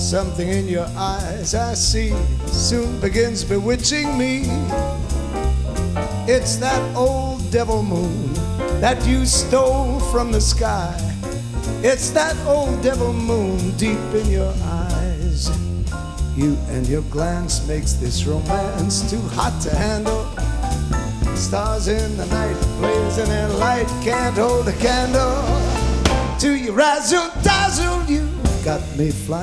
Something in your eyes I see soon begins bewitching me. It's that old devil moon that you stole from the sky. It's that old devil moon deep in your eyes. You and your glance makes this romance too hot to handle. Stars in the night blazing and light can't hold a candle to your razzle dazzle. You got me flying